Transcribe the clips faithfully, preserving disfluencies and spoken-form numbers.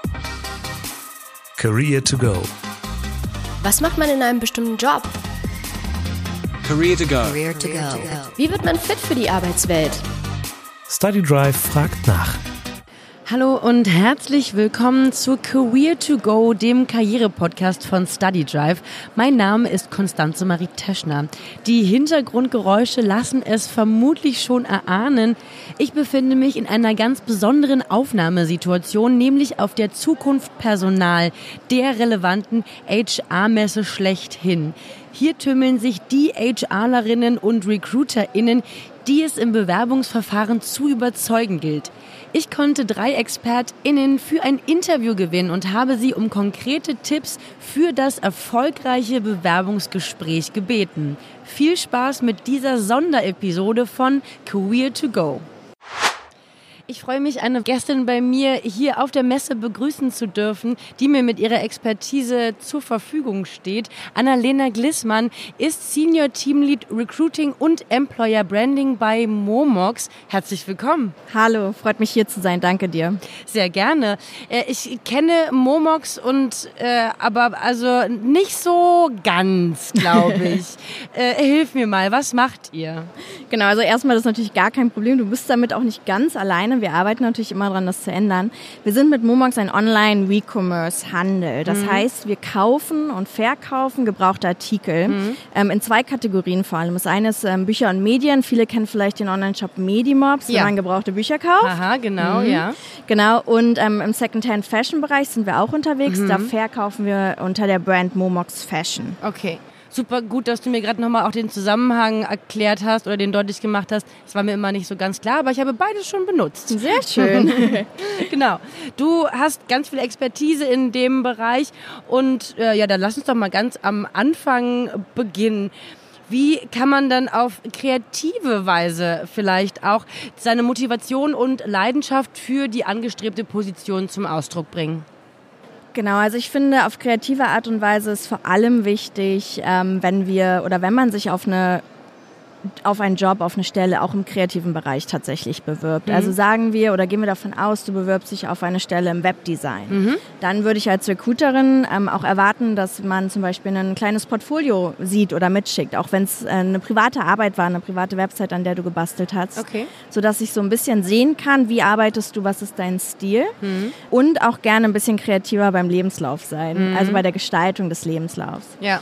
Career to go. Was macht man in einem bestimmten Job? Career to go. Career to go. Wie wird man fit für die Arbeitswelt? StudyDrive fragt nach. Hallo und herzlich willkommen zu Career to Go, dem Karriere-Podcast von StudyDrive. Mein Name ist Constanze Marie Teschner. Die Hintergrundgeräusche lassen es vermutlich schon erahnen. Ich befinde mich in einer ganz besonderen Aufnahmesituation, nämlich auf der Zukunft Personal, der relevanten H R-Messe schlechthin. Hier tümmeln sich die HRlerinnen und RecruiterInnen, die es im Bewerbungsverfahren zu überzeugen gilt. Ich konnte drei ExpertInnen für ein Interview gewinnen und habe sie um konkrete Tipps für das erfolgreiche Bewerbungsgespräch gebeten. Viel Spaß mit dieser Sonderepisode von Career to Go. Ich freue mich, eine Gästin bei mir hier auf der Messe begrüßen zu dürfen, die mir mit ihrer Expertise zur Verfügung steht. Annalena Glissmann ist Senior Teamlead Recruiting und Employer Branding bei Momox. Herzlich willkommen. Hallo, freut mich hier zu sein. Danke dir. Sehr gerne. Ich kenne Momox und äh, aber also nicht so ganz, glaube ich. äh, hilf mir mal, was macht ihr? Genau, also erstmal, das ist natürlich gar kein Problem. Du bist damit auch nicht ganz alleine. Wir arbeiten natürlich immer daran, das zu ändern. Wir sind mit Momox ein Online-Recommerce-Handel. Das mhm. heißt, wir kaufen und verkaufen gebrauchte Artikel mhm. ähm, in zwei Kategorien vor allem. Das eine ist ähm, Bücher und Medien. Viele kennen vielleicht den Online-Shop Medimobs, ja. wenn man gebrauchte Bücher kauft. Aha, genau, mhm. ja. Genau, und ähm, im Second-Hand-Fashion-Bereich sind wir auch unterwegs. Mhm. Da verkaufen wir unter der Brand Momox Fashion. Okay. Super gut, dass du mir gerade nochmal auch den Zusammenhang erklärt hast oder den deutlich gemacht hast. Das war mir immer nicht so ganz klar, aber ich habe beides schon benutzt. Sehr schön. Genau. Du hast ganz viel Expertise in dem Bereich und äh, ja, dann lass uns doch mal ganz am Anfang beginnen. Wie kann man dann auf kreative Weise vielleicht auch seine Motivation und Leidenschaft für die angestrebte Position zum Ausdruck bringen? Genau, also ich finde, auf kreative Art und Weise ist vor allem wichtig, ähm, wenn wir oder wenn man sich auf eine auf einen Job, auf eine Stelle auch im kreativen Bereich tatsächlich bewirbt. Mhm. Also sagen wir oder gehen wir davon aus, du bewirbst dich auf eine Stelle im Webdesign. Mhm. Dann würde ich als Recruiterin ähm, auch erwarten, dass man zum Beispiel ein kleines Portfolio sieht oder mitschickt, auch wenn es äh, eine private Arbeit war, eine private Website, an der du gebastelt hast, okay. sodass ich so ein bisschen sehen kann, wie arbeitest du, was ist dein Stil mhm. und auch gerne ein bisschen kreativer beim Lebenslauf sein, mhm. also bei der Gestaltung des Lebenslaufs. Ja.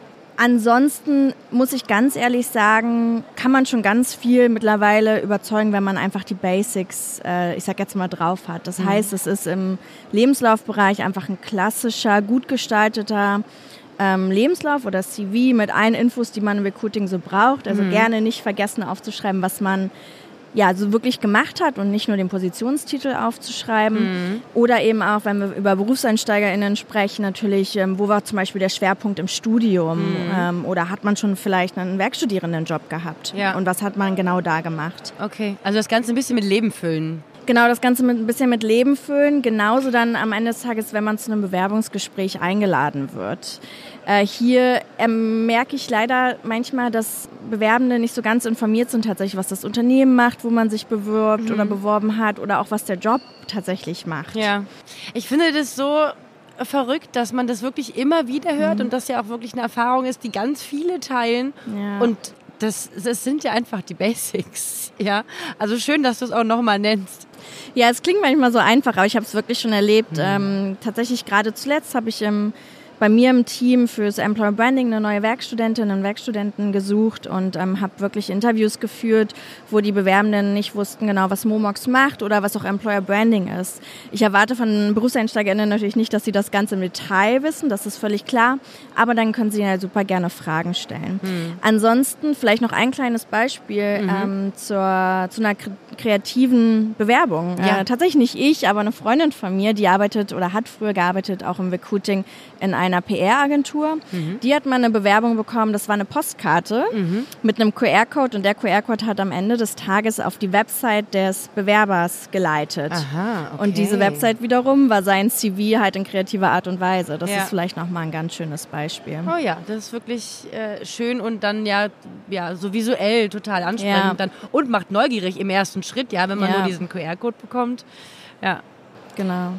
Ansonsten muss ich ganz ehrlich sagen, kann man schon ganz viel mittlerweile überzeugen, wenn man einfach die Basics, äh, ich sag jetzt mal, drauf hat. Das mhm. heißt, es ist im Lebenslaufbereich einfach ein klassischer, gut gestalteter ähm, Lebenslauf oder C V mit allen Infos, die man im Recruiting so braucht. Also mhm. gerne nicht vergessen aufzuschreiben, was man ja, so wirklich gemacht hat und nicht nur den Positionstitel aufzuschreiben. Mhm. Oder eben auch, wenn wir über BerufseinsteigerInnen sprechen, natürlich, ähm, wo war zum Beispiel der Schwerpunkt im Studium? Mhm. Ähm, oder hat man schon vielleicht einen Werkstudierendenjob gehabt? Ja. Und was hat man genau da gemacht? Okay, also das Ganze ein bisschen mit Leben füllen. Genau, das Ganze mit ein bisschen mit Leben füllen. Genauso dann am Ende des Tages, wenn man zu einem Bewerbungsgespräch eingeladen wird. Äh, hier ähm, merke ich leider manchmal, dass Bewerbende nicht so ganz informiert sind tatsächlich, was das Unternehmen macht, wo man sich bewirbt mhm. oder beworben hat oder auch was der Job tatsächlich macht. Ja, ich finde das so verrückt, dass man das wirklich immer wieder hört mhm. und das ja auch wirklich eine Erfahrung ist, die ganz viele teilen ja. und das, das sind ja einfach die Basics. Ja, also schön, dass du es auch nochmal nennst. Ja, es klingt manchmal so einfach, aber ich habe es wirklich schon erlebt. Mhm. Ähm, tatsächlich gerade zuletzt habe ich im bei mir im Team fürs Employer Branding eine neue Werkstudentin, einen Werkstudenten gesucht und ähm, habe wirklich Interviews geführt, wo die Bewerbenden nicht wussten genau, was Momox macht oder was auch Employer Branding ist. Ich erwarte von BerufseinsteigerInnen natürlich nicht, dass sie das Ganze im Detail wissen, das ist völlig klar, aber dann können sie ja super gerne Fragen stellen. Mhm. Ansonsten vielleicht noch ein kleines Beispiel mhm. ähm, zur, zu einer kreativen Bewerbung. Ja. Äh, tatsächlich nicht ich, aber eine Freundin von mir, die arbeitet oder hat früher gearbeitet, auch im Recruiting in einer P R-Agentur. Mhm. Die hat mal eine Bewerbung bekommen, das war eine Postkarte mhm. mit einem Q R-Code und der Q R-Code hat am Ende des Tages auf die Website des Bewerbers geleitet. Aha, okay. Und diese Website wiederum war sein C V halt in kreativer Art und Weise. Das ja. ist vielleicht nochmal ein ganz schönes Beispiel. Oh ja, das ist wirklich äh, schön und dann ja, ja so visuell total ansprechend Ja. dann und macht neugierig im ersten Schritt, ja, wenn man Ja. nur diesen Q R-Code bekommt. Ja. Genau.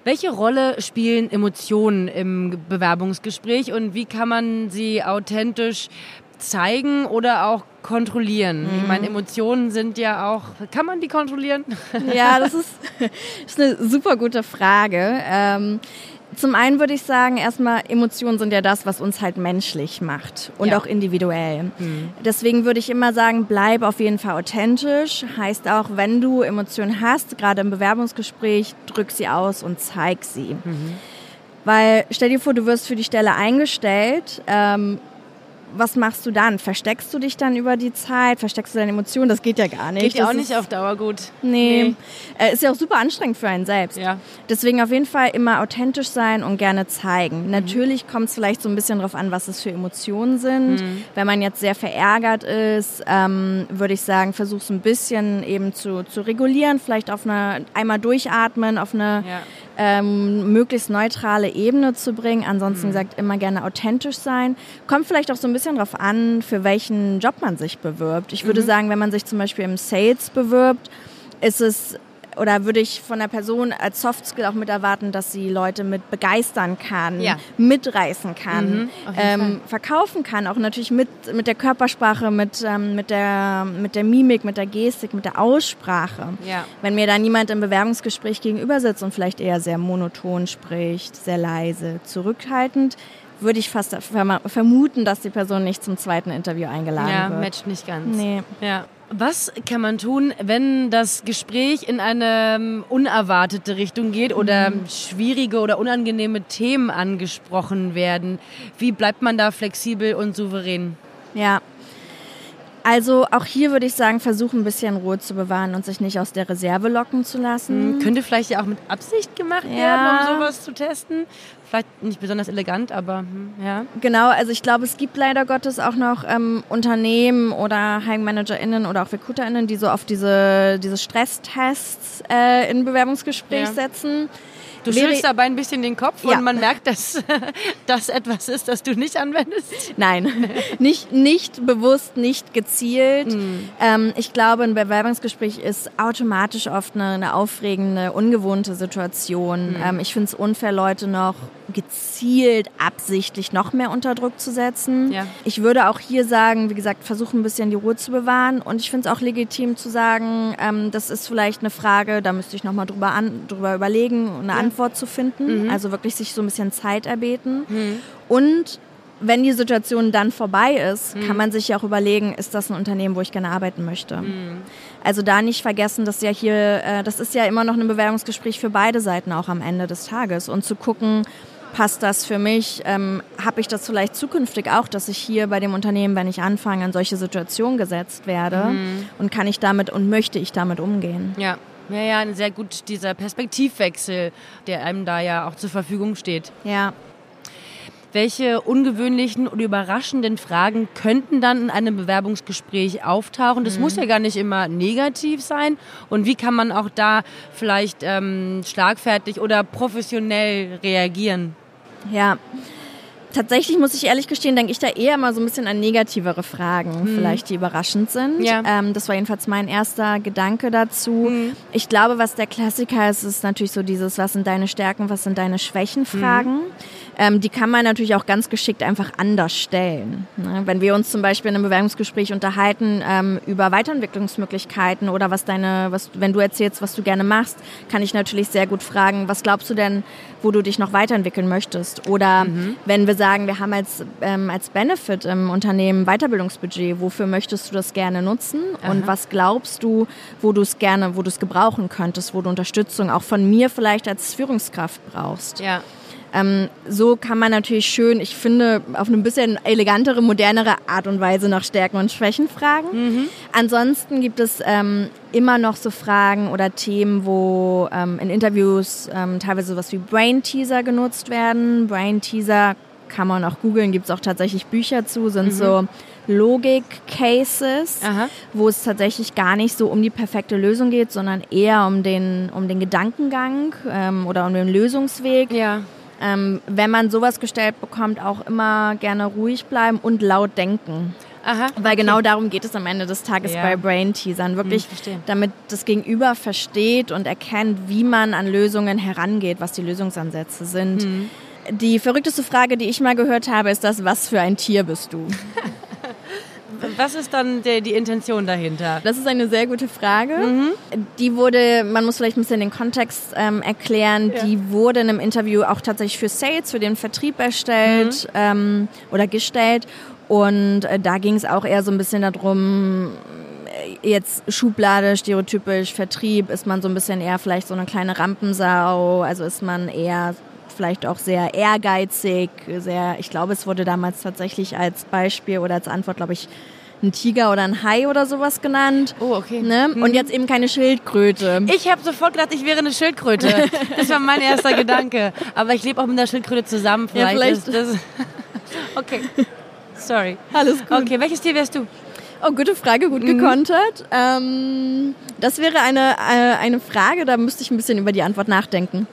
Welche Rolle spielen Emotionen im Bewerbungsgespräch und wie kann man sie authentisch zeigen oder auch kontrollieren? Mhm. Ich meine, Emotionen sind ja auch... Kann man die kontrollieren? Ja, das ist, das ist eine super gute Frage. Ähm, zum einen würde ich sagen, erstmal, Emotionen sind ja das, was uns halt menschlich macht und ja. auch individuell. Mhm. Deswegen würde ich immer sagen, bleib auf jeden Fall authentisch. Heißt auch, wenn du Emotionen hast, gerade im Bewerbungsgespräch, drück sie aus und zeig sie. Mhm. Weil, stell dir vor, du wirst für die Stelle eingestellt, ähm, was machst du dann? Versteckst du dich dann über die Zeit? Versteckst du deine Emotionen? Das geht ja gar nicht. Geht ja auch das nicht ist, auf Dauer gut. Nee. nee. Äh, ist ja auch super anstrengend für einen selbst. Ja. Deswegen auf jeden Fall immer authentisch sein und gerne zeigen. Mhm. Natürlich kommt es vielleicht so ein bisschen drauf an, was es für Emotionen sind. Mhm. Wenn man jetzt sehr verärgert ist, ähm, würde ich sagen, versuch es ein bisschen eben zu, zu regulieren. Vielleicht auf eine, einmal durchatmen, auf eine ja. ähm, möglichst neutrale Ebene zu bringen. Ansonsten mhm. gesagt, immer gerne authentisch sein. Kommt vielleicht auch so ein bisschen drauf an, für welchen Job man sich bewirbt. Ich würde mhm. sagen, wenn man sich zum Beispiel im Sales bewirbt, ist es, oder würde ich von der Person als Softskill auch mit erwarten, dass sie Leute mit begeistern kann, ja. mitreißen kann, mhm, ähm, verkaufen kann, auch natürlich mit, mit der Körpersprache, mit, ähm, mit, der, mit der Mimik, mit der Gestik, mit der Aussprache. Ja. Wenn mir dann jemand im Bewerbungsgespräch gegenüber sitzt und vielleicht eher sehr monoton spricht, sehr leise, zurückhaltend, würde ich fast vermuten, dass die Person nicht zum zweiten Interview eingeladen ja, wird. Ja, matcht nicht ganz. Nee. Ja. Was kann man tun, wenn das Gespräch in eine unerwartete Richtung geht oder mhm. schwierige oder unangenehme Themen angesprochen werden? Wie bleibt man da flexibel und souverän? Ja. Also auch hier würde ich sagen, versuchen ein bisschen Ruhe zu bewahren und sich nicht aus der Reserve locken zu lassen. Mhm. Könnte vielleicht ja auch mit Absicht gemacht ja. werden, um sowas zu testen. Vielleicht nicht besonders elegant, aber hm, ja. Genau, also ich glaube, es gibt leider Gottes auch noch ähm, Unternehmen oder Hiring ManagerInnen oder auch RecruiterInnen, die so auf diese, diese Stresstests äh, in Bewerbungsgespräch ja. setzen. Du schüttelst dabei ein bisschen den Kopf ja. und man merkt, dass das etwas ist, das du nicht anwendest? Nein, nicht, nicht bewusst, nicht gezielt. Mhm. Ähm, ich glaube, ein Bewerbungsgespräch ist automatisch oft eine, eine aufregende, ungewohnte Situation. Mhm. Ähm, ich finde es unfair, Leute noch gezielt, absichtlich noch mehr unter Druck zu setzen. Ja. Ich würde auch hier sagen, wie gesagt, versuchen ein bisschen die Ruhe zu bewahren. Und ich finde es auch legitim zu sagen, ähm, das ist vielleicht eine Frage, da müsste ich nochmal drüber, an, drüber überlegen, eine ja. Antwort zu finden. Mhm. Also wirklich sich so ein bisschen Zeit erbeten. Mhm. Und wenn die Situation dann vorbei ist, mhm. kann man sich ja auch überlegen, ist das ein Unternehmen, wo ich gerne arbeiten möchte. Mhm. Also da nicht vergessen, dass ja hier, äh, das ist ja immer noch ein Bewerbungsgespräch für beide Seiten auch am Ende des Tages. Und zu gucken, passt das für mich? Ähm, habe ich das vielleicht zukünftig auch, dass ich hier bei dem Unternehmen, wenn ich anfange, in solche Situationen gesetzt werde? Mhm. Und kann ich damit und möchte ich damit umgehen? Ja. Ja, ja, sehr gut, dieser Perspektivwechsel, der einem da ja auch zur Verfügung steht. Ja. Welche ungewöhnlichen oder überraschenden Fragen könnten dann in einem Bewerbungsgespräch auftauchen? Das mhm. muss ja gar nicht immer negativ sein. Und wie kann man auch da vielleicht ähm, schlagfertig oder professionell reagieren? Ja. Tatsächlich muss ich ehrlich gestehen, denke ich da eher mal so ein bisschen an negativere Fragen, hm. vielleicht die überraschend sind. Ja. Ähm, das war jedenfalls mein erster Gedanke dazu. Hm. Ich glaube, was der Klassiker ist, ist natürlich so dieses, was sind deine Stärken, was sind deine Schwächen Fragen. Hm. Ähm, die kann man natürlich auch ganz geschickt einfach anders stellen. Ne? Wenn wir uns zum Beispiel in einem Bewerbungsgespräch unterhalten ähm, über Weiterentwicklungsmöglichkeiten oder was deine, was, wenn du erzählst, was du gerne machst, kann ich natürlich sehr gut fragen, was glaubst du denn, wo du dich noch weiterentwickeln möchtest? Oder mhm. wenn wir sagen, wir haben als, ähm, als Benefit im Unternehmen Weiterbildungsbudget, wofür möchtest du das gerne nutzen? Aha. Und was glaubst du, wo du es gerne, wo du es gebrauchen könntest, wo du Unterstützung auch von mir vielleicht als Führungskraft brauchst? Ja. Ähm, so kann man natürlich schön, ich finde, auf eine bisschen elegantere, modernere Art und Weise nach Stärken und Schwächen fragen. Mhm. Ansonsten gibt es ähm, immer noch so Fragen oder Themen, wo ähm, in Interviews ähm, teilweise sowas wie Brain Teaser genutzt werden. Brain Teaser kann man auch googeln, gibt es auch tatsächlich Bücher zu, sind mhm. so Logik-Cases, Aha. wo es tatsächlich gar nicht so um die perfekte Lösung geht, sondern eher um den, um den Gedankengang ähm, oder um den Lösungsweg. Ja. Ähm, wenn man sowas gestellt bekommt, auch immer gerne ruhig bleiben und laut denken. Aha, Weil okay. genau darum geht es am Ende des Tages Ja. bei Brain-Teasern. Wirklich, Hm, damit das Gegenüber versteht und erkennt, wie man an Lösungen herangeht, was die Lösungsansätze sind. Hm. Die verrückteste Frage, die ich mal gehört habe, ist das, was für ein Tier bist du? Was ist dann die, die Intention dahinter? Das ist eine sehr gute Frage. Mhm. Die wurde, man muss vielleicht ein bisschen den Kontext ähm, erklären, ja. die wurde in einem Interview auch tatsächlich für Sales, für den Vertrieb erstellt mhm. ähm, oder gestellt. Und äh, da ging es auch eher so ein bisschen darum, jetzt Schublade, stereotypisch, Vertrieb, ist man so ein bisschen eher vielleicht so eine kleine Rampensau, also ist man eher vielleicht auch sehr ehrgeizig, sehr, ich glaube, es wurde damals tatsächlich als Beispiel oder als Antwort, glaube ich, ein Tiger oder ein Hai oder sowas genannt. Oh, okay. Ne? Mhm. Und jetzt eben keine Schildkröte. Ich habe sofort gedacht, ich wäre eine Schildkröte. Das war mein erster Gedanke. Aber ich lebe auch mit einer Schildkröte zusammen. Vielleicht, ja, vielleicht. Ist das okay, sorry. Alles gut. Okay, welches Tier wärst du? Oh, gute Frage, gut mhm. gekontert. Ähm, das wäre eine, äh, eine Frage, da müsste ich ein bisschen über die Antwort nachdenken.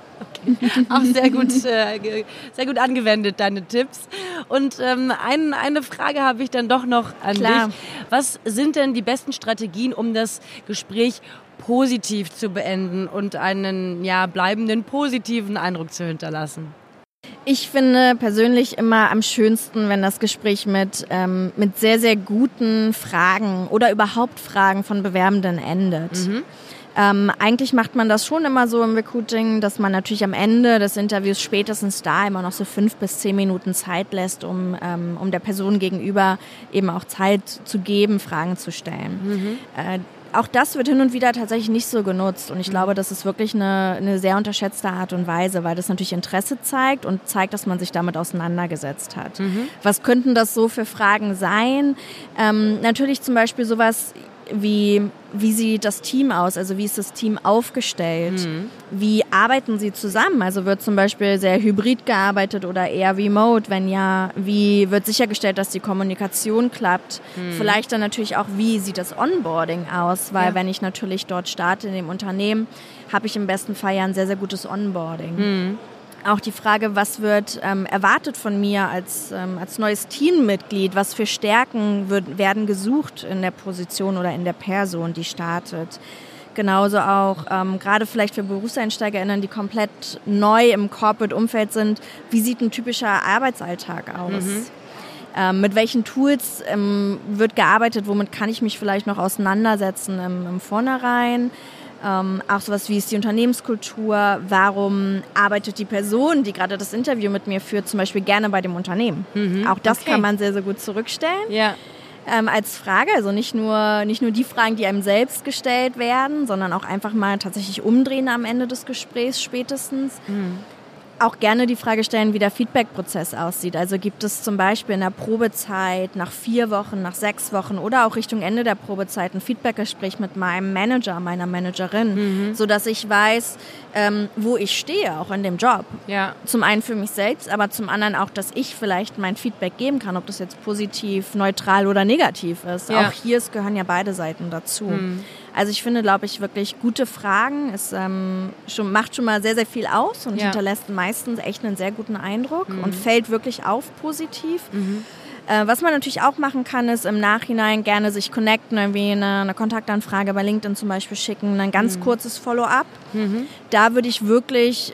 Okay. Auch sehr gut, äh, sehr gut angewendet, deine Tipps. Und ähm, ein, eine Frage habe ich dann doch noch an Klar. dich. Was sind denn die besten Strategien, um das Gespräch positiv zu beenden und einen ja, bleibenden positiven Eindruck zu hinterlassen? Ich finde persönlich immer am schönsten, wenn das Gespräch mit, ähm, mit sehr, sehr guten Fragen oder überhaupt Fragen von Bewerbenden endet. Mhm. Ähm, eigentlich macht man das schon immer so im Recruiting, dass man natürlich am Ende des Interviews spätestens da immer noch so fünf bis zehn Minuten Zeit lässt, um, ähm, um der Person gegenüber eben auch Zeit zu geben, Fragen zu stellen. Mhm. Äh, auch das wird hin und wieder tatsächlich nicht so genutzt und ich glaube, das ist wirklich eine, eine sehr unterschätzte Art und Weise, weil das natürlich Interesse zeigt und zeigt, dass man sich damit auseinandergesetzt hat. Mhm. Was könnten das so für Fragen sein? Ähm, natürlich zum Beispiel sowas wie, wie sieht das Team aus? Also wie ist das Team aufgestellt? Mhm. Wie arbeiten sie zusammen? Also wird zum Beispiel sehr hybrid gearbeitet oder eher remote? Wenn ja, wie wird sichergestellt, dass die Kommunikation klappt? Mhm. Vielleicht dann natürlich auch, wie sieht das Onboarding aus? Weil ja. wenn ich natürlich dort starte in dem Unternehmen, habe ich im besten Fall ja ein sehr, sehr gutes Onboarding. Mhm. Auch die Frage, was wird ähm, erwartet von mir als, ähm, als neues Teammitglied? Was für Stärken wird, werden gesucht in der Position oder in der Person, die startet? Genauso auch, ähm, gerade vielleicht für BerufseinsteigerInnen, die komplett neu im Corporate-Umfeld sind, wie sieht ein typischer Arbeitsalltag aus? Mhm. Ähm, mit welchen Tools ähm, wird gearbeitet? Womit kann ich mich vielleicht noch auseinandersetzen im, im Vornherein? Ähm, auch sowas wie ist die Unternehmenskultur, warum arbeitet die Person, die gerade das Interview mit mir führt, zum Beispiel gerne bei dem Unternehmen. Mhm, auch das okay. kann man sehr, sehr gut zurückstellen. Ja. Ähm, als Frage, also nicht nur, nicht nur die Fragen, die einem selbst gestellt werden, sondern auch einfach mal tatsächlich umdrehen am Ende des Gesprächs spätestens. Mhm. Auch gerne die Frage stellen, wie der Feedback-Prozess aussieht. Also gibt es zum Beispiel in der Probezeit nach vier Wochen, nach sechs Wochen oder auch Richtung Ende der Probezeit ein Feedbackgespräch mit meinem Manager, meiner Managerin, mhm. sodass ich weiß, ähm, wo ich stehe, auch in dem Job. Ja. Zum einen für mich selbst, aber zum anderen auch, dass ich vielleicht mein Feedback geben kann, ob das jetzt positiv, neutral oder negativ ist. Ja. Auch hier es gehören ja beide Seiten dazu. Mhm. Also ich finde, glaube ich, wirklich gute Fragen. Es ähm, schon, macht schon mal sehr, sehr viel aus und ja. hinterlässt meistens echt einen sehr guten Eindruck mhm. und fällt wirklich auf positiv. Mhm. Äh, was man natürlich auch machen kann, ist im Nachhinein gerne sich connecten, irgendwie eine, eine Kontaktanfrage bei LinkedIn zum Beispiel schicken, ein ganz mhm. kurzes Follow-up. Mhm. Da würde ich wirklich,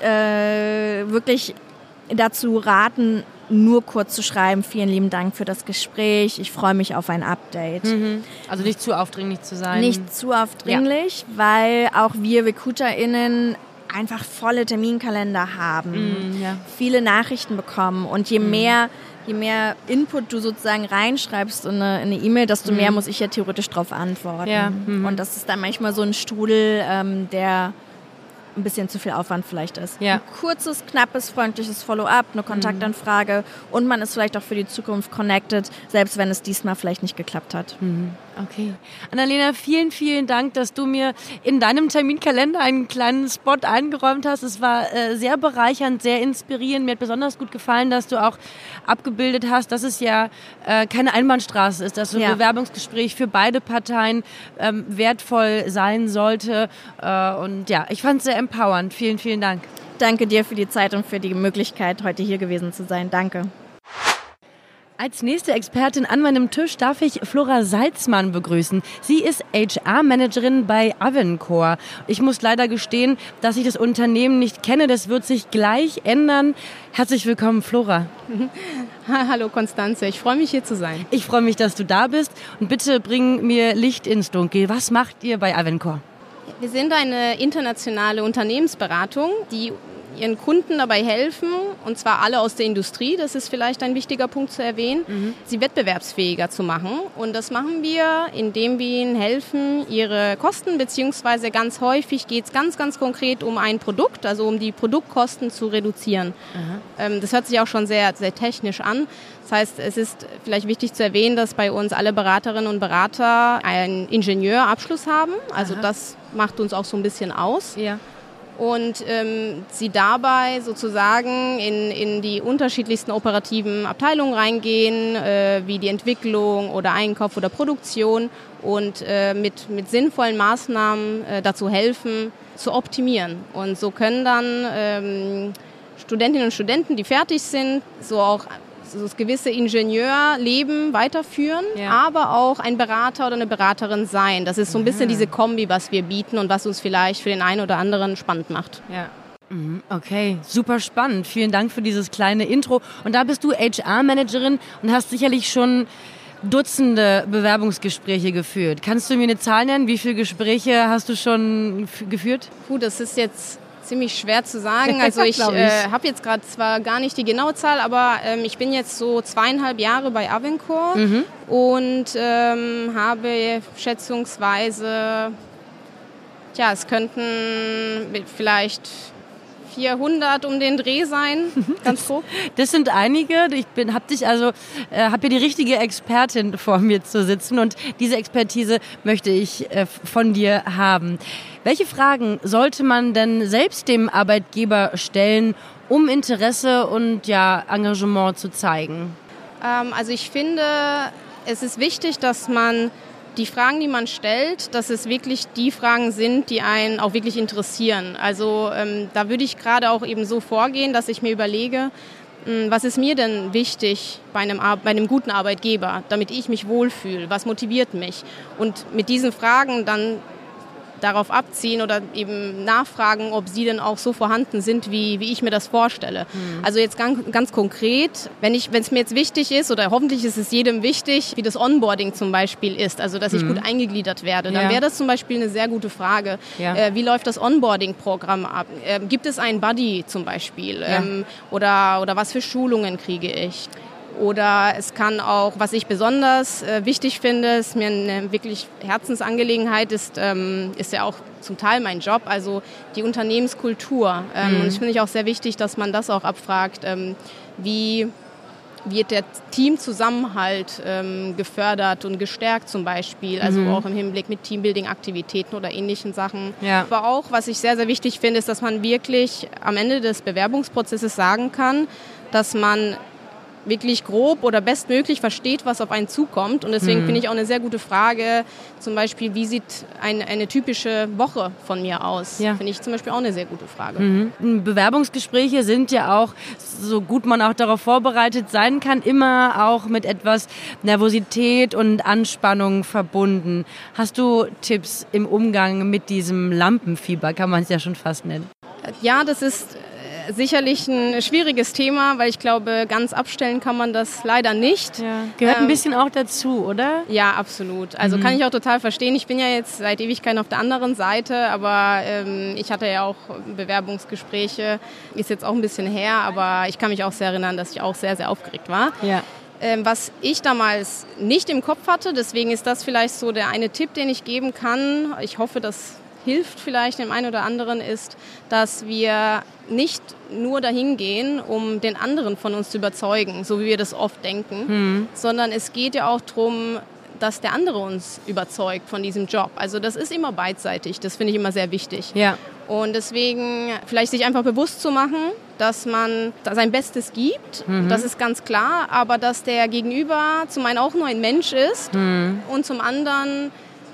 äh, wirklich dazu raten, nur kurz zu schreiben, vielen lieben Dank für das Gespräch, ich freue mich auf ein Update. Mhm. Also nicht zu aufdringlich zu sein. Nicht zu aufdringlich, ja. weil auch wir RecruiterInnen einfach volle Terminkalender haben, mhm, ja. viele Nachrichten bekommen und je mhm. mehr je mehr Input du sozusagen reinschreibst in eine in eine E-Mail, desto mhm. mehr muss ich ja theoretisch darauf antworten. Ja. Mhm. Und das ist dann manchmal so ein Strudel, ähm, der ein bisschen zu viel Aufwand vielleicht ist. Ja. Ein kurzes, knappes, freundliches Follow-up, eine Kontaktanfrage mhm. und man ist vielleicht auch für die Zukunft connected, selbst wenn es diesmal vielleicht nicht geklappt hat. Mhm. Okay. Annalena, vielen, vielen Dank, dass du mir in deinem Terminkalender einen kleinen Spot eingeräumt hast. Es war äh, sehr bereichernd, sehr inspirierend. Mir hat besonders gut gefallen, dass du auch abgebildet hast, dass es ja äh, keine Einbahnstraße ist, dass so ein ja. Bewerbungsgespräch für beide Parteien ähm, wertvoll sein sollte. Äh, und ja, ich fand es sehr empowernd. Vielen, vielen Dank. Danke dir für die Zeit und für die Möglichkeit, heute hier gewesen zu sein. Danke. Als nächste Expertin an meinem Tisch darf ich Flora Salzmann begrüßen. Sie ist H R-Managerin bei Avancore. Ich muss leider gestehen, dass ich das Unternehmen nicht kenne. Das wird sich gleich ändern. Herzlich willkommen, Flora. Hallo Konstanze, ich freue mich, hier zu sein. Ich freue mich, dass du da bist. Und bitte bring mir Licht ins Dunkel. Was macht ihr bei Avancore? Wir sind eine internationale Unternehmensberatung, die ihren Kunden dabei helfen, und zwar alle aus der Industrie, das ist vielleicht ein wichtiger Punkt zu erwähnen, mhm. sie wettbewerbsfähiger zu machen. Und das machen wir, indem wir ihnen helfen, ihre Kosten, beziehungsweise ganz häufig geht es ganz, ganz konkret um ein Produkt, also um die Produktkosten zu reduzieren. Mhm. Das hört sich auch schon sehr, sehr technisch an. Das heißt, es ist vielleicht wichtig zu erwähnen, dass bei uns alle Beraterinnen und Berater einen Ingenieurabschluss haben. Also Aha. das macht uns auch so ein bisschen aus. Ja. Und ähm, sie dabei sozusagen in, in die unterschiedlichsten operativen Abteilungen reingehen, äh, wie die Entwicklung oder Einkauf oder Produktion, und äh, mit, mit sinnvollen Maßnahmen äh, dazu helfen, zu optimieren. Und so können dann ähm, Studentinnen und Studenten, die fertig sind, so auch so das gewisse Ingenieurleben weiterführen, ja. aber auch ein Berater oder eine Beraterin sein. Das ist so ein bisschen diese Kombi, was wir bieten und was uns vielleicht für den einen oder anderen spannend macht. Ja. Okay, super spannend. Vielen Dank für dieses kleine Intro. Und da bist du H R-Managerin und hast sicherlich schon Dutzende Bewerbungsgespräche geführt. Kannst du mir eine Zahl nennen? Wie viele Gespräche hast du schon f- geführt? Puh, das ist jetzt ziemlich schwer zu sagen. Also ich, ich. äh, habe jetzt gerade zwar gar nicht die genaue Zahl, aber ähm, ich bin jetzt so zweieinhalb Jahre bei Avancore mhm. und ähm, habe schätzungsweise, tja, es könnten vielleicht vierhundert um den Dreh sein, ganz grob. Das sind einige. Ich bin, hab dich also, äh, habe hier die richtige Expertin vor mir zu sitzen, und diese Expertise möchte ich äh, von dir haben. Welche Fragen sollte man denn selbst dem Arbeitgeber stellen, um Interesse und ja, Engagement zu zeigen? Ähm, also ich finde, es ist wichtig, dass man die Fragen, die man stellt, dass es wirklich die Fragen sind, die einen auch wirklich interessieren. Also ähm, da würde ich gerade auch eben so vorgehen, dass ich mir überlege, mh, was ist mir denn wichtig bei einem, bei einem guten Arbeitgeber, damit ich mich wohlfühle, was motiviert mich? Und mit diesen Fragen dann darauf abziehen oder eben nachfragen, ob sie denn auch so vorhanden sind, wie, wie ich mir das vorstelle. Mhm. Also jetzt ganz, ganz konkret, wenn ich, wenn es mir jetzt wichtig ist, oder hoffentlich ist es jedem wichtig, wie das Onboarding zum Beispiel ist, also dass ich mhm. gut eingegliedert werde, dann ja. wäre das zum Beispiel eine sehr gute Frage. Ja. Äh, wie läuft das Onboarding-Programm ab? Äh, gibt es einen Buddy zum Beispiel? Ja. Ähm, oder, oder was für Schulungen kriege ich? Oder es kann auch, was ich besonders äh, wichtig finde, ist mir eine wirklich Herzensangelegenheit, ist, ähm, ist ja auch zum Teil mein Job, also die Unternehmenskultur. Ähm, mhm. Und ich finde ich auch sehr wichtig, dass man das auch abfragt, ähm, wie wird der Teamzusammenhalt ähm, gefördert und gestärkt zum Beispiel, also mhm. auch im Hinblick mit Teambuilding-Aktivitäten oder ähnlichen Sachen. Ja. Aber auch, was ich sehr, sehr wichtig finde, ist, dass man wirklich am Ende des Bewerbungsprozesses sagen kann, dass man wirklich grob oder bestmöglich versteht, was auf einen zukommt. Und deswegen mhm. finde ich auch eine sehr gute Frage, zum Beispiel, wie sieht ein, eine typische Woche von mir aus? Ja. Finde ich zum Beispiel auch eine sehr gute Frage. Mhm. Bewerbungsgespräche sind ja auch, so gut man auch darauf vorbereitet sein kann, immer auch mit etwas Nervosität und Anspannung verbunden. Hast du Tipps im Umgang mit diesem Lampenfieber, kann man es ja schon fast nennen? Ja, das ist sicherlich ein schwieriges Thema, weil ich glaube, ganz abstellen kann man das leider nicht. Ja. Gehört ähm, ein bisschen auch dazu, oder? Ja, absolut. Also mhm. kann ich auch total verstehen. Ich bin ja jetzt seit Ewigkeiten auf der anderen Seite, aber ähm, ich hatte ja auch Bewerbungsgespräche. Ist jetzt auch ein bisschen her, aber ich kann mich auch sehr erinnern, dass ich auch sehr, sehr aufgeregt war. Ja. Ähm, was ich damals nicht im Kopf hatte, deswegen ist das vielleicht so der eine Tipp, den ich geben kann. Ich hoffe, das hilft vielleicht dem einen oder anderen, ist, dass wir nicht nur dahin gehen, um den anderen von uns zu überzeugen, so wie wir das oft denken, mhm. sondern es geht ja auch darum, dass der andere uns überzeugt von diesem Job. Also das ist immer beidseitig, das finde ich immer sehr wichtig. Ja. Und deswegen vielleicht sich einfach bewusst zu machen, dass man sein Bestes gibt, mhm. das ist ganz klar, aber dass der Gegenüber zum einen auch nur ein Mensch ist mhm. und zum anderen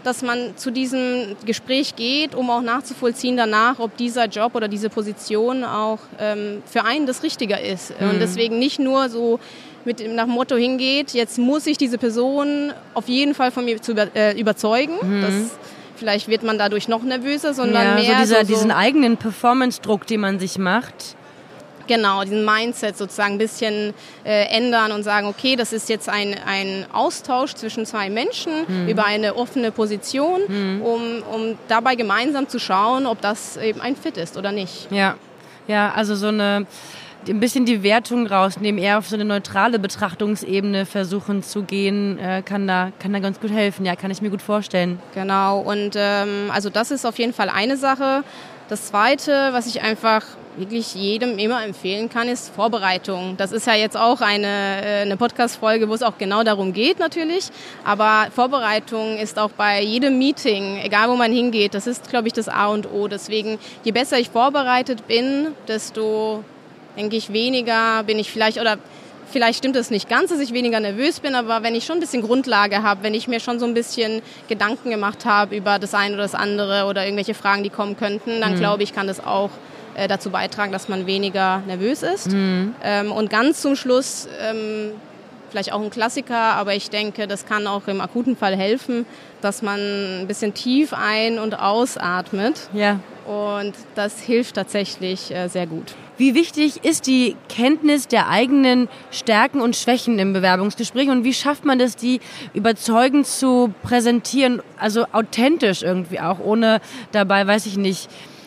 dass man zu diesem Gespräch geht, um auch nachzuvollziehen danach, ob dieser Job oder diese Position auch ähm, für einen das Richtige ist. Mhm. Und deswegen nicht nur so mit nach dem Motto hingeht, jetzt muss ich diese Person auf jeden Fall von mir zu über, äh, überzeugen. Mhm. Das, vielleicht wird man dadurch noch nervöser, sondern ja, mehr so, dieser, so, so diesen eigenen Performance-Druck, den man sich macht. Genau, diesen Mindset sozusagen ein bisschen äh, ändern und sagen, okay, das ist jetzt ein, ein Austausch zwischen zwei Menschen mhm. über eine offene Position, mhm. um, um dabei gemeinsam zu schauen, ob das eben ein Fit ist oder nicht. Ja, ja, also so eine, ein bisschen die Wertung rausnehmen, eher auf so eine neutrale Betrachtungsebene versuchen zu gehen, äh, kann da, kann da ganz gut helfen. Ja, kann ich mir gut vorstellen. Genau, und ähm, also das ist auf jeden Fall eine Sache. Das Zweite, was ich einfach wirklich jedem immer empfehlen kann, ist Vorbereitung. Das ist ja jetzt auch eine, eine Podcast-Folge, wo es auch genau darum geht natürlich. Aber Vorbereitung ist auch bei jedem Meeting, egal wo man hingeht, das ist, glaube ich, das A und O. Deswegen, je besser ich vorbereitet bin, desto, denke ich, weniger bin ich vielleicht, oder vielleicht stimmt es nicht ganz, dass ich weniger nervös bin, aber wenn ich schon ein bisschen Grundlage habe, wenn ich mir schon so ein bisschen Gedanken gemacht habe über das eine oder das andere oder irgendwelche Fragen, die kommen könnten, dann mhm. glaube ich, kann das auch äh, dazu beitragen, dass man weniger nervös ist. Mhm. Ähm, und ganz zum Schluss, ähm, vielleicht auch ein Klassiker, aber ich denke, das kann auch im akuten Fall helfen, dass man ein bisschen tief ein- und ausatmet. Ja. Und das hilft tatsächlich äh, sehr gut. Wie wichtig ist die Kenntnis der eigenen Stärken und Schwächen im Bewerbungsgespräch und wie schafft man das, die überzeugend zu präsentieren, also authentisch irgendwie auch, ohne dabei, weiß ich nicht,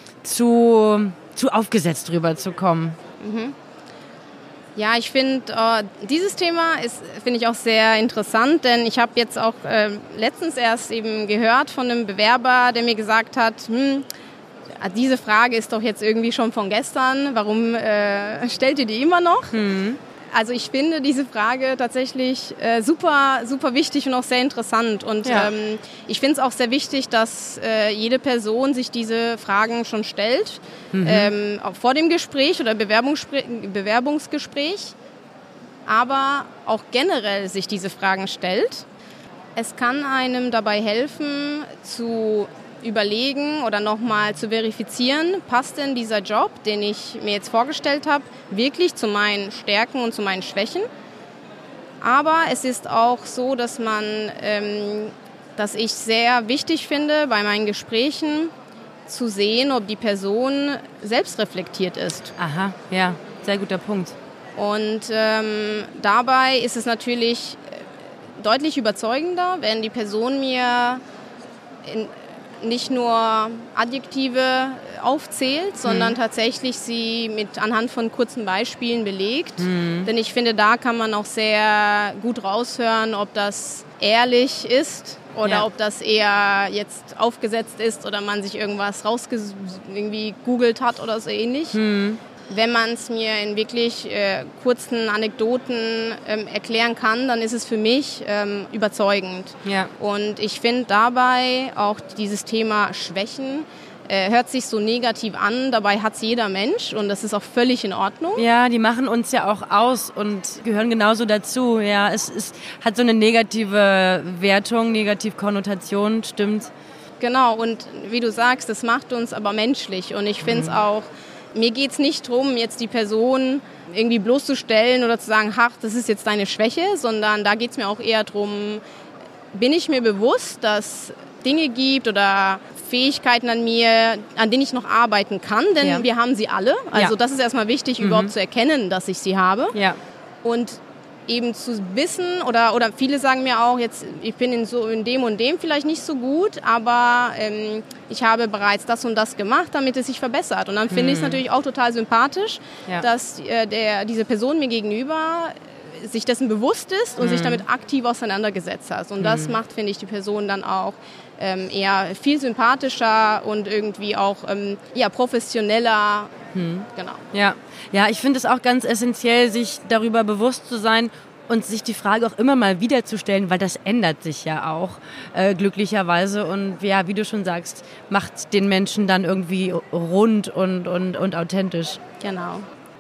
zu, zu aufgesetzt drüber zu kommen? Mhm. Ja, ich finde, äh, dieses Thema ist, finde ich auch sehr interessant, denn ich habe jetzt auch äh, letztens erst eben gehört von einem Bewerber, der mir gesagt hat, hm, diese Frage ist doch jetzt irgendwie schon von gestern, warum äh, stellt ihr die immer noch? Mhm. Also ich finde diese Frage tatsächlich äh, super, super wichtig und auch sehr interessant. Und ja. ähm, ich finde es auch sehr wichtig, dass äh, jede Person sich diese Fragen schon stellt, mhm. ähm, auch vor dem Gespräch oder Bewerbungsspr- Bewerbungsgespräch, aber auch generell sich diese Fragen stellt. Es kann einem dabei helfen, zu überlegen oder nochmal zu verifizieren, passt denn dieser Job, den ich mir jetzt vorgestellt habe, wirklich zu meinen Stärken und zu meinen Schwächen. Aber es ist auch so, dass man, ähm, dass ich sehr wichtig finde, bei meinen Gesprächen zu sehen, ob die Person selbst reflektiert ist. Aha, ja, sehr guter Punkt. Und ähm, dabei ist es natürlich deutlich überzeugender, wenn die Person mir in nicht nur Adjektive aufzählt, sondern mhm. tatsächlich sie mit anhand von kurzen Beispielen belegt. Mhm. Denn ich finde, da kann man auch sehr gut raushören, ob das ehrlich ist oder ja. ob das eher jetzt aufgesetzt ist oder man sich irgendwas rausge- irgendwie googelt hat oder so ähnlich. Mhm. Wenn man es mir in wirklich äh, kurzen Anekdoten ähm, erklären kann, dann ist es für mich ähm, überzeugend. Ja. Und ich finde dabei auch dieses Thema Schwächen äh, hört sich so negativ an. Dabei hat es jeder Mensch und das ist auch völlig in Ordnung. Ja, die machen uns ja auch aus und gehören genauso dazu. Ja, es, es hat so eine negative Wertung, negative Konnotation, stimmt. Genau, und wie du sagst, das macht uns aber menschlich. Und ich finde es mhm. auch, mir geht es nicht darum, jetzt die Person irgendwie bloßzustellen oder zu sagen, ach, das ist jetzt deine Schwäche, sondern da geht es mir auch eher darum, bin ich mir bewusst, dass Dinge gibt oder Fähigkeiten an mir, an denen ich noch arbeiten kann, denn ja. wir haben sie alle. Also ja. das ist erstmal wichtig, mhm. überhaupt zu erkennen, dass ich sie habe. Ja. Und eben zu wissen, oder, oder viele sagen mir auch, jetzt ich bin in, so, in dem und dem vielleicht nicht so gut, aber ähm, ich habe bereits das und das gemacht, damit es sich verbessert. Und dann finde mhm. ich es natürlich auch total sympathisch, ja. dass äh, der, diese Person mir gegenüber sich dessen bewusst ist und mhm. sich damit aktiv auseinandergesetzt hat. Und das mhm. macht, finde ich, die Person dann auch ähm, eher viel sympathischer und irgendwie auch ähm, ja, professioneller. Mhm. Genau. Ja. Ja, ich finde es auch ganz essentiell, sich darüber bewusst zu sein und sich die Frage auch immer mal wieder zu stellen, weil das ändert sich ja auch äh, glücklicherweise und ja, wie du schon sagst, macht den Menschen dann irgendwie rund und, und, und authentisch. Genau.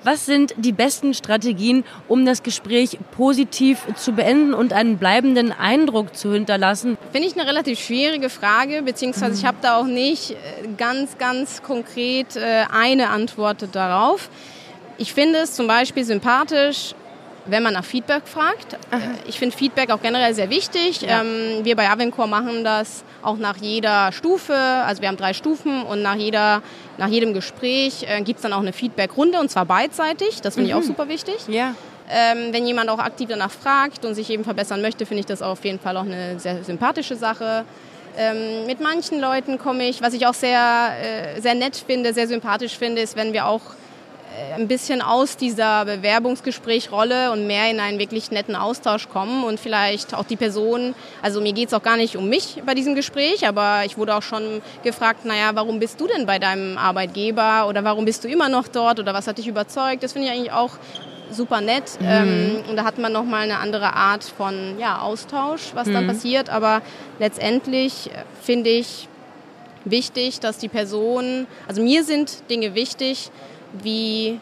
Was sind die besten Strategien, um das Gespräch positiv zu beenden und einen bleibenden Eindruck zu hinterlassen? Finde ich eine relativ schwierige Frage, beziehungsweise ich habe da auch nicht ganz, ganz konkret eine Antwort darauf. Ich finde es zum Beispiel sympathisch, wenn man nach Feedback fragt. Aha. Ich finde Feedback auch generell sehr wichtig. Ja. Ähm, wir bei Avencore machen das auch nach jeder Stufe. Also wir haben drei Stufen und nach, jeder, nach jedem Gespräch äh, gibt es dann auch eine Feedback-Runde und zwar beidseitig. Das finde mhm. ich auch super wichtig. Ja. Ähm, wenn jemand auch aktiv danach fragt und sich eben verbessern möchte, finde ich das auf jeden Fall auch eine sehr sympathische Sache. Ähm, mit manchen Leuten komme ich, was ich auch sehr, äh, sehr nett finde, sehr sympathisch finde, ist, wenn wir auch ein bisschen aus dieser Bewerbungsgesprächrolle und mehr in einen wirklich netten Austausch kommen und vielleicht auch die Person, also mir geht es auch gar nicht um mich bei diesem Gespräch, aber ich wurde auch schon gefragt, naja, warum bist du denn bei deinem Arbeitgeber oder warum bist du immer noch dort oder was hat dich überzeugt? Das finde ich eigentlich auch super nett. Mhm. Ähm, und da hat man nochmal eine andere Art von ja, Austausch, was mhm. dann passiert, aber letztendlich finde ich wichtig, dass die Person, also mir sind Dinge wichtig, wie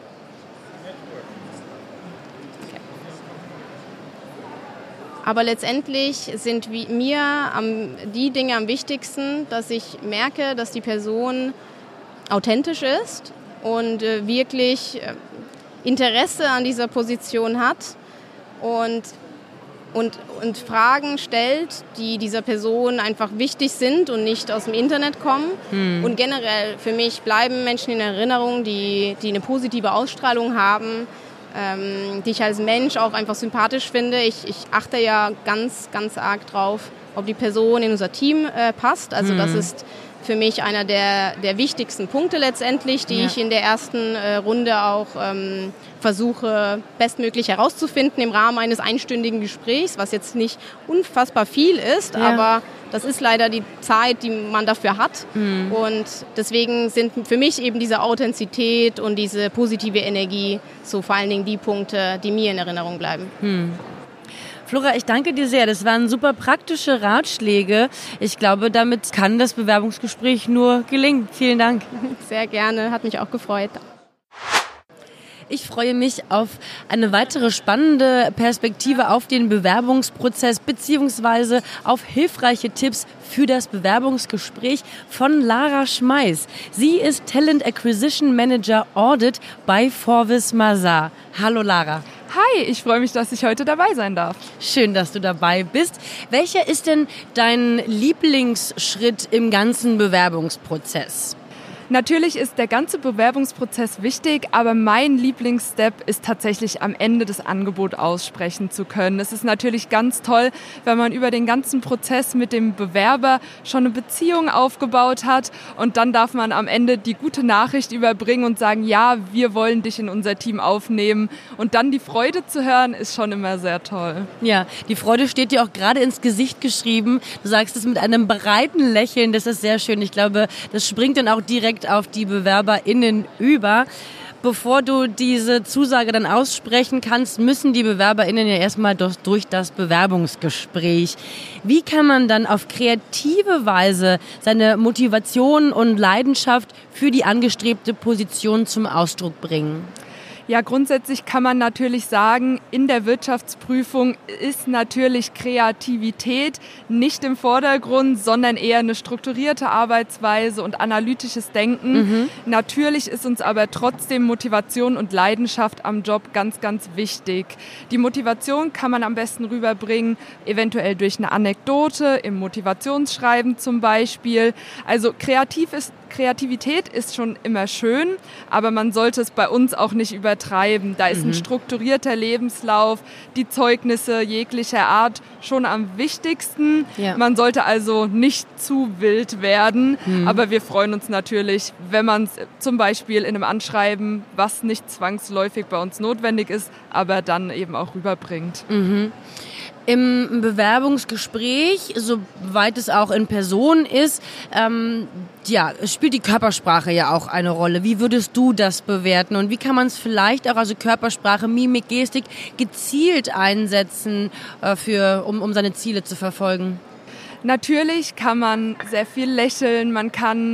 okay. Aber letztendlich sind wie mir am, die Dinge am wichtigsten, dass ich merke, dass die Person authentisch ist und äh, wirklich äh, Interesse an dieser Position hat und Und, und Fragen stellt, die dieser Person einfach wichtig sind und nicht aus dem Internet kommen. Hm. Und generell für mich bleiben Menschen in Erinnerung, die, die eine positive Ausstrahlung haben, ähm, die ich als Mensch auch einfach sympathisch finde. Ich, ich achte ja ganz, ganz arg drauf, ob die Person in unser Team äh, passt. Also hm. das ist für mich einer der, der wichtigsten Punkte letztendlich, die ja. ich in der ersten äh, Runde auch ähm, versuche bestmöglich herauszufinden im Rahmen eines einstündigen Gesprächs, was jetzt nicht unfassbar viel ist, ja. aber das ist leider die Zeit, die man dafür hat. Mhm. Und deswegen sind für mich eben diese Authentizität und diese positive Energie so vor allen Dingen die Punkte, die mir in Erinnerung bleiben. Mhm. Flora, ich danke dir sehr. Das waren super praktische Ratschläge. Ich glaube, damit kann das Bewerbungsgespräch nur gelingen. Vielen Dank. Sehr gerne, hat mich auch gefreut. Ich freue mich auf eine weitere spannende Perspektive auf den Bewerbungsprozess beziehungsweise auf hilfreiche Tipps für das Bewerbungsgespräch von Lara Schmeiß. Sie ist Talent Acquisition Manager Audit bei Forvis Mazar. Hallo Lara. Hi, ich freue mich, dass ich heute dabei sein darf. Schön, dass du dabei bist. Welcher ist denn dein Lieblingsschritt im ganzen Bewerbungsprozess? Natürlich ist der ganze Bewerbungsprozess wichtig, aber mein Lieblingsstep ist tatsächlich am Ende das Angebot aussprechen zu können. Es ist natürlich ganz toll, wenn man über den ganzen Prozess mit dem Bewerber schon eine Beziehung aufgebaut hat und dann darf man am Ende die gute Nachricht überbringen und sagen, ja, wir wollen dich in unser Team aufnehmen und dann die Freude zu hören, ist schon immer sehr toll. Ja, die Freude steht dir auch gerade ins Gesicht geschrieben. Du sagst es mit einem breiten Lächeln, das ist sehr schön. Ich glaube, das springt dann auch direkt auf die BewerberInnen über. Bevor du diese Zusage dann aussprechen kannst, müssen die BewerberInnen ja erstmal durch das Bewerbungsgespräch. Wie kann man dann auf kreative Weise seine Motivation und Leidenschaft für die angestrebte Position zum Ausdruck bringen? Ja, grundsätzlich kann man natürlich sagen, in der Wirtschaftsprüfung ist natürlich Kreativität nicht im Vordergrund, sondern eher eine strukturierte Arbeitsweise und analytisches Denken. Mhm. Natürlich ist uns aber trotzdem Motivation und Leidenschaft am Job ganz, ganz wichtig. Die Motivation kann man am besten rüberbringen, eventuell durch eine Anekdote, im Motivationsschreiben zum Beispiel. Also kreativ ist Kreativität ist schon immer schön, aber man sollte es bei uns auch nicht übertreiben. Da ist mhm. ein strukturierter Lebenslauf, die Zeugnisse jeglicher Art schon am wichtigsten. Ja. Man sollte also nicht zu wild werden, mhm. aber wir freuen uns natürlich, wenn man es zum Beispiel in einem Anschreiben, was nicht zwangsläufig bei uns notwendig ist, aber dann eben auch rüberbringt. Mhm. Im Bewerbungsgespräch, soweit es auch in Person ist, ähm, ja, spielt die Körpersprache ja auch eine Rolle. Wie würdest du das bewerten und wie kann man es vielleicht auch, also Körpersprache, Mimik, Gestik, gezielt einsetzen, äh, für, um, um seine Ziele zu verfolgen? Natürlich kann man sehr viel lächeln, man kann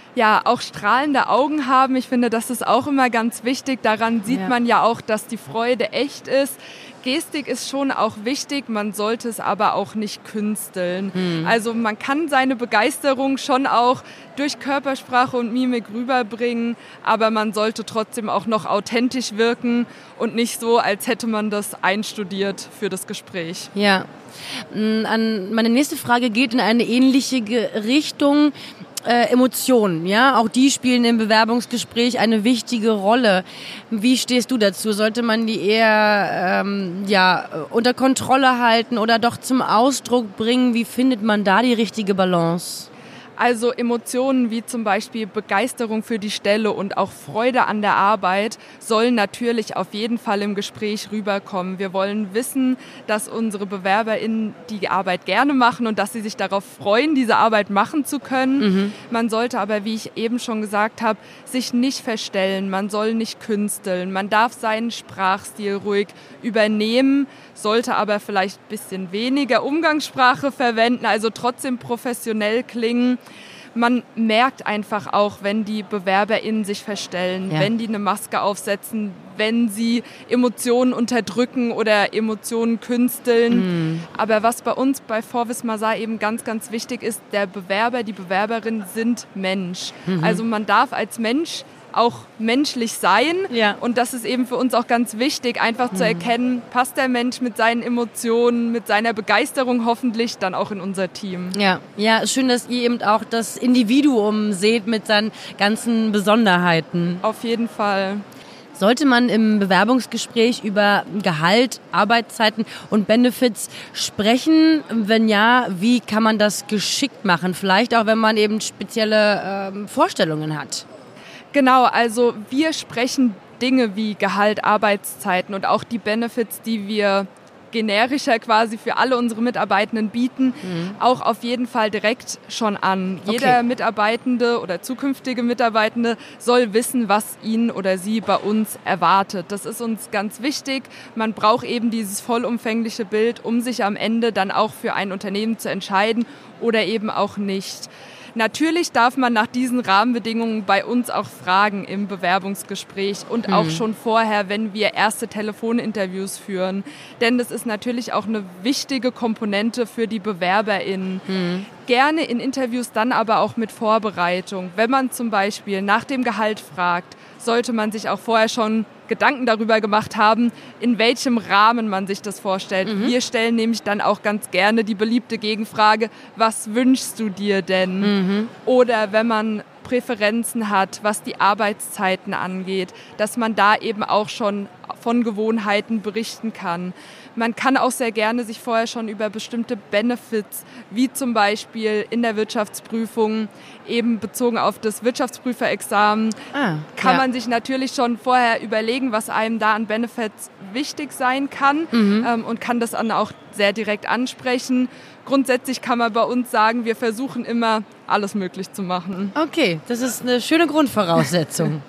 Ja, auch strahlende Augen haben. Ich finde, das ist auch immer ganz wichtig. Daran sieht Ja. man ja auch, dass die Freude echt ist. Gestik ist schon auch wichtig, man sollte es aber auch nicht künsteln. Mhm. Also man kann seine Begeisterung schon auch durch Körpersprache und Mimik rüberbringen, aber man sollte trotzdem auch noch authentisch wirken und nicht so, als hätte man das einstudiert für das Gespräch. Ja. Mm, An meine nächste Frage geht in eine ähnliche Ge- Richtung. Äh, Emotionen, ja, auch die spielen im Bewerbungsgespräch eine wichtige Rolle. Wie stehst du dazu? Sollte man die eher ähm, ja, unter Kontrolle halten oder doch zum Ausdruck bringen? Wie findet man da die richtige Balance? Also Emotionen wie zum Beispiel Begeisterung für die Stelle und auch Freude an der Arbeit sollen natürlich auf jeden Fall im Gespräch rüberkommen. Wir wollen wissen, dass unsere BewerberInnen die Arbeit gerne machen und dass sie sich darauf freuen, diese Arbeit machen zu können. Mhm. Man sollte aber, wie ich eben schon gesagt habe, sich nicht verstellen. Man soll nicht künsteln. Man darf seinen Sprachstil ruhig übernehmen, sollte aber vielleicht ein bisschen weniger Umgangssprache verwenden, also trotzdem professionell klingen. Man merkt einfach auch, wenn die BewerberInnen sich verstellen, Ja. wenn die eine Maske aufsetzen, wenn sie Emotionen unterdrücken oder Emotionen künsteln. Mhm. Aber was bei uns bei Forvis Mazar eben ganz, ganz wichtig ist, der Bewerber, die Bewerberin sind Mensch. Mhm. Also man darf als Mensch auch menschlich sein. Ja. Und das ist eben für uns auch ganz wichtig, einfach zu erkennen, passt der Mensch mit seinen Emotionen, mit seiner Begeisterung hoffentlich dann auch in unser Team. Ja, ja, schön, dass ihr eben auch das Individuum seht mit seinen ganzen Besonderheiten. Auf jeden Fall. Sollte man im Bewerbungsgespräch über Gehalt, Arbeitszeiten und Benefits sprechen? Wenn ja, wie kann man das geschickt machen? Vielleicht auch, wenn man eben spezielle ähm, Vorstellungen hat. Genau, also wir sprechen Dinge wie Gehalt, Arbeitszeiten und auch die Benefits, die wir generischer quasi für alle unsere Mitarbeitenden bieten, mhm. auch auf jeden Fall direkt schon an. Okay. Jeder Mitarbeitende oder zukünftige Mitarbeitende soll wissen, was ihn oder sie bei uns erwartet. Das ist uns ganz wichtig. Man braucht eben dieses vollumfängliche Bild, um sich am Ende dann auch für ein Unternehmen zu entscheiden oder eben auch nicht. Natürlich darf man nach diesen Rahmenbedingungen bei uns auch fragen im Bewerbungsgespräch und mhm. auch schon vorher, wenn wir erste Telefoninterviews führen. Denn das ist natürlich auch eine wichtige Komponente für die BewerberInnen. Mhm. Gerne in Interviews dann aber auch mit Vorbereitung. Wenn man zum Beispiel nach dem Gehalt fragt, sollte man sich auch vorher schon Gedanken darüber gemacht haben, in welchem Rahmen man sich das vorstellt. Mhm. Wir stellen nämlich dann auch ganz gerne die beliebte Gegenfrage, was wünschst du dir denn? Mhm. Oder wenn man Präferenzen hat, was die Arbeitszeiten angeht, dass man da eben auch schon von Gewohnheiten berichten kann. Man kann auch sehr gerne sich vorher schon über bestimmte Benefits, wie zum Beispiel in der Wirtschaftsprüfung, eben bezogen auf das Wirtschaftsprüferexamen, ah, kann ja. man sich natürlich schon vorher überlegen, was einem da an Benefits wichtig sein kann mhm. ähm, und kann das dann auch sehr direkt ansprechen. Grundsätzlich kann man bei uns sagen, wir versuchen immer, alles möglich zu machen. Okay, das ist eine schöne Grundvoraussetzung.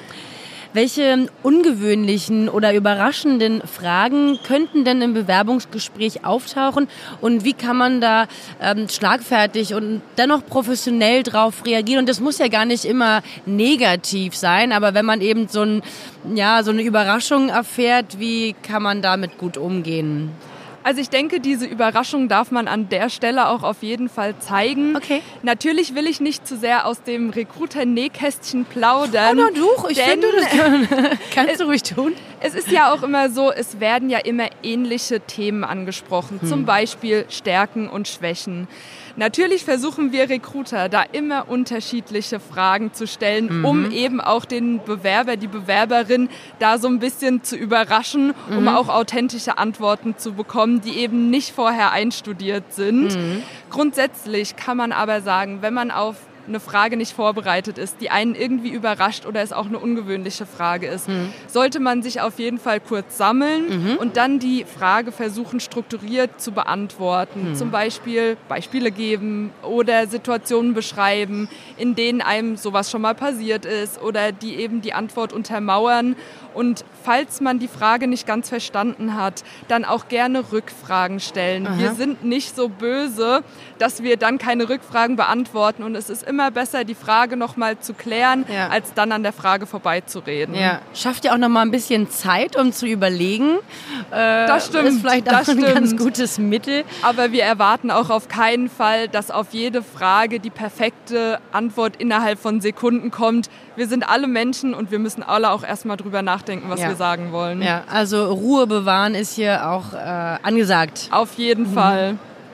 Welche ungewöhnlichen oder überraschenden Fragen könnten denn im Bewerbungsgespräch auftauchen und wie kann man da ähm, schlagfertig und dennoch professionell drauf reagieren? Und das muss ja gar nicht immer negativ sein, aber wenn man eben so, ein, ja, so eine Überraschung erfährt, wie kann man damit gut umgehen? Also ich denke, diese Überraschung darf man an der Stelle auch auf jeden Fall zeigen. Okay. Natürlich will ich nicht zu sehr aus dem Recruiter-Nähkästchen plaudern. Oh, na du, ich finde, das kannst du ruhig tun. Es ist ja auch immer so, es werden ja immer ähnliche Themen angesprochen, hm. zum Beispiel Stärken und Schwächen. Natürlich versuchen wir Recruiter, da immer unterschiedliche Fragen zu stellen, mhm. um eben auch den Bewerber, die Bewerberin da so ein bisschen zu überraschen, mhm. um auch authentische Antworten zu bekommen, die eben nicht vorher einstudiert sind. Mhm. Grundsätzlich kann man aber sagen, wenn man auf eine Frage nicht vorbereitet ist, die einen irgendwie überrascht oder es auch eine ungewöhnliche Frage ist, mhm. sollte man sich auf jeden Fall kurz sammeln mhm. und dann die Frage versuchen, strukturiert zu beantworten. Mhm. Zum Beispiel Beispiele geben oder Situationen beschreiben, in denen einem sowas schon mal passiert ist oder die eben die Antwort untermauern. Und falls man die Frage nicht ganz verstanden hat, dann auch gerne Rückfragen stellen. Aha. Wir sind nicht so böse, dass wir dann keine Rückfragen beantworten und es ist immer immer besser, die Frage nochmal zu klären, ja. als dann an der Frage vorbeizureden. Ja. Schafft ihr auch nochmal ein bisschen Zeit, um zu überlegen? Äh, das stimmt. Ist vielleicht auch das ein stimmt. ganz gutes Mittel. Aber wir erwarten auch auf keinen Fall, dass auf jede Frage die perfekte Antwort innerhalb von Sekunden kommt. Wir sind alle Menschen und wir müssen alle auch erstmal drüber nachdenken, was ja. wir sagen wollen. Ja, also Ruhe bewahren ist hier auch äh, angesagt. Auf jeden mhm. Fall.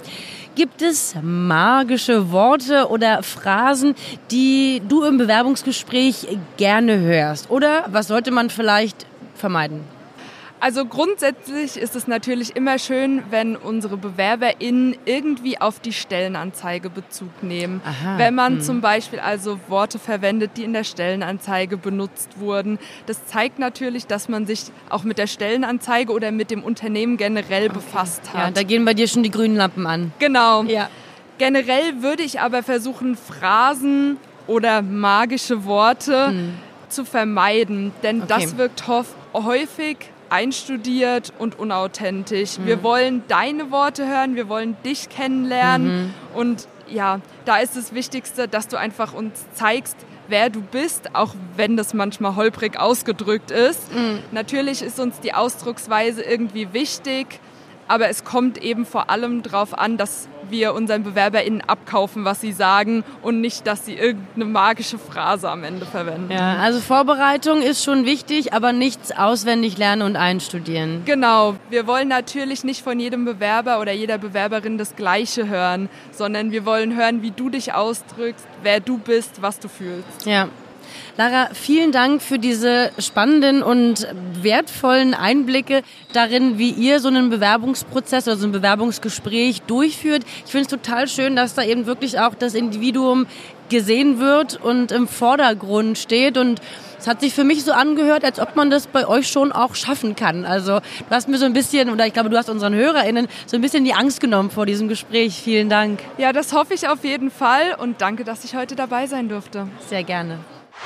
Gibt es magische Worte oder Phrasen, die du im Bewerbungsgespräch gerne hörst? Oder was sollte man vielleicht vermeiden? Also grundsätzlich ist es natürlich immer schön, wenn unsere BewerberInnen irgendwie auf die Stellenanzeige Bezug nehmen. Aha, wenn man hm. zum Beispiel also Worte verwendet, die in der Stellenanzeige benutzt wurden. Das zeigt natürlich, dass man sich auch mit der Stellenanzeige oder mit dem Unternehmen generell okay. befasst hat. Ja, da gehen bei dir schon die grünen Lampen an. Genau. Ja. Generell würde ich aber versuchen, Phrasen oder magische Worte hm. zu vermeiden, denn okay. das wirkt häufig einstudiert und unauthentisch. Mhm. Wir wollen deine Worte hören, wir wollen dich kennenlernen mhm. und ja, da ist das Wichtigste, dass du einfach uns zeigst, wer du bist, auch wenn das manchmal holprig ausgedrückt ist. Mhm. Natürlich ist uns die Ausdrucksweise irgendwie wichtig, aber es kommt eben vor allem darauf an, dass wir unseren BewerberInnen abkaufen, was sie sagen und nicht, dass sie irgendeine magische Phrase am Ende verwenden. Ja, also Vorbereitung ist schon wichtig, aber nichts auswendig lernen und einstudieren. Genau. Wir wollen natürlich nicht von jedem Bewerber oder jeder Bewerberin das Gleiche hören, sondern wir wollen hören, wie du dich ausdrückst, wer du bist, was du fühlst. Ja. Lara, vielen Dank für diese spannenden und wertvollen Einblicke darin, wie ihr so einen Bewerbungsprozess oder so ein Bewerbungsgespräch durchführt. Ich finde es total schön, dass da eben wirklich auch das Individuum gesehen wird und im Vordergrund steht. Und es hat sich für mich so angehört, als ob man das bei euch schon auch schaffen kann. Also du hast mir so ein bisschen, oder ich glaube, du hast unseren HörerInnen so ein bisschen die Angst genommen vor diesem Gespräch. Vielen Dank. Ja, das hoffe ich auf jeden Fall und danke, dass ich heute dabei sein durfte. Sehr gerne.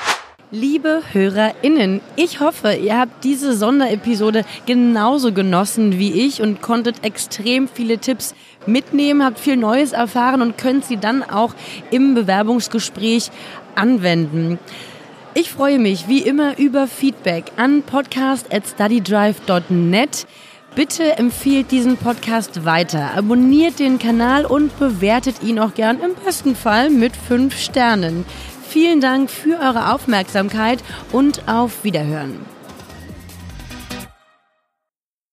Liebe HörerInnen, ich hoffe, ihr habt diese Sonderepisode genauso genossen wie ich und konntet extrem viele Tipps mitnehmen, habt viel Neues erfahren und könnt sie dann auch im Bewerbungsgespräch anwenden. Ich freue mich wie immer über Feedback an podcast at studydrive dot net. Bitte empfehlt diesen Podcast weiter, abonniert den Kanal und bewertet ihn auch gern im besten Fall mit fünf Sternen. Vielen Dank für eure Aufmerksamkeit und auf Wiederhören.